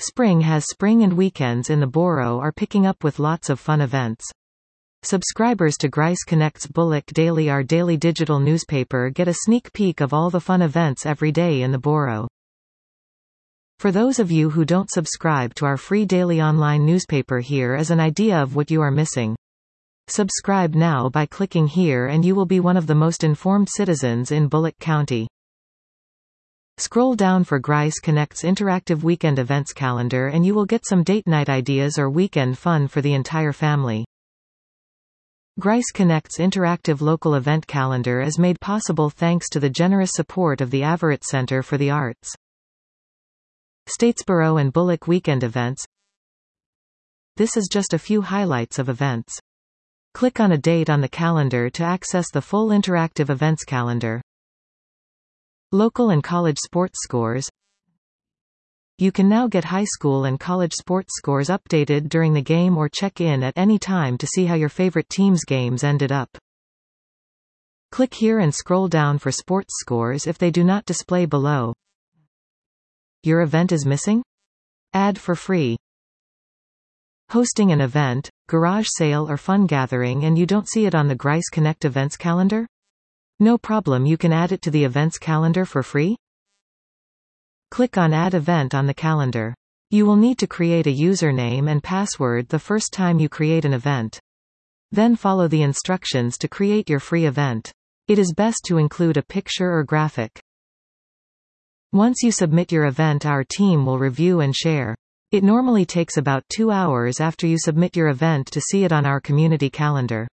Spring has spring and weekends in the borough are picking up with lots of fun events. Subscribers to Grice Connect's Bullock Daily, our daily digital newspaper, get a sneak peek of all the fun events every day in the borough. For those of you who don't subscribe to our free daily online newspaper, here is an idea of what you are missing. Subscribe now by clicking here and you will be one of the most informed citizens in Bullock County. Scroll down for Grice Connect's interactive weekend events calendar and you will get some date night ideas or weekend fun for the entire family. Grice Connect's interactive local event calendar is made possible thanks to the generous support of the Averitt Center for the Arts. Statesboro and Bullock weekend events. This is just a few highlights of events. Click on a date on the calendar to access the full interactive events calendar. Local and college sports scores. You can now get high school and college sports scores updated during the game or check in at any time to see how your favorite team's games ended up. Click here and scroll down for sports scores if they do not display below. Your event is missing? Add for free. Hosting an event, garage sale or fun gathering and you don't see it on the Grice Connect events calendar? No problem, you can add it to the events calendar for free. Click on Add Event on the calendar. You will need to create a username and password the first time you create an event. Then follow the instructions to create your free event. It is best to include a picture or graphic. Once you submit your event, our team will review and share. It normally takes about 2 hours after you submit your event to see it on our community calendar.